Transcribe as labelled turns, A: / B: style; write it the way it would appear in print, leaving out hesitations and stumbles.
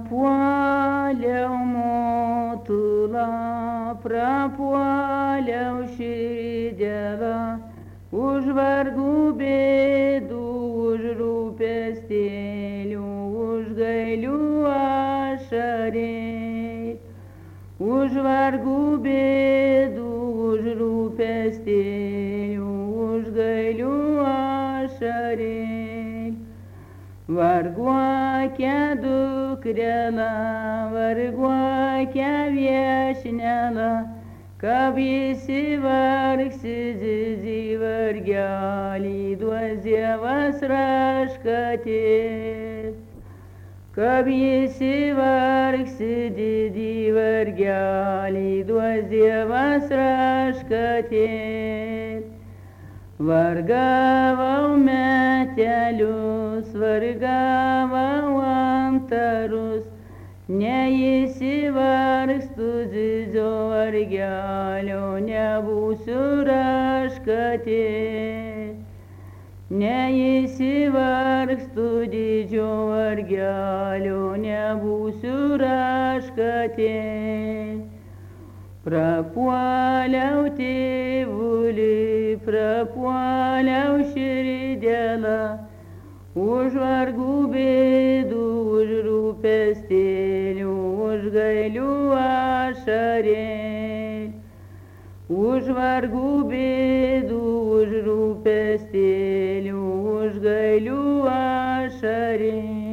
A: Prapuoliau motulą, prapuoliau širdėlą, už vargų bėdų, už rūpestėlių, už gailių ašarėlių, už vargų bėdų, už rūpestėlių, už gailių ašarėlių. Varguokia dukrela, varguokia viešnela, kab įsivargsi didį vargelį, duos Dievas raškatės. Kab įsivargsi didį vargelį, duos Dievas raškatės. Vargavau metelius, vargavau antarus, neįsivargstu didžio vargelio, nebūsiu raškatės. Neįsivargstu didžio vargelio, nebūsiu raškatės. Prapuoliau tėvulį, prapuoliau širdėlą, už vargų bėdų, už rūpestėlių, už gailių ašarėlių, už vargų bėdų, už rūpestėlių, už gailių ašarėlių.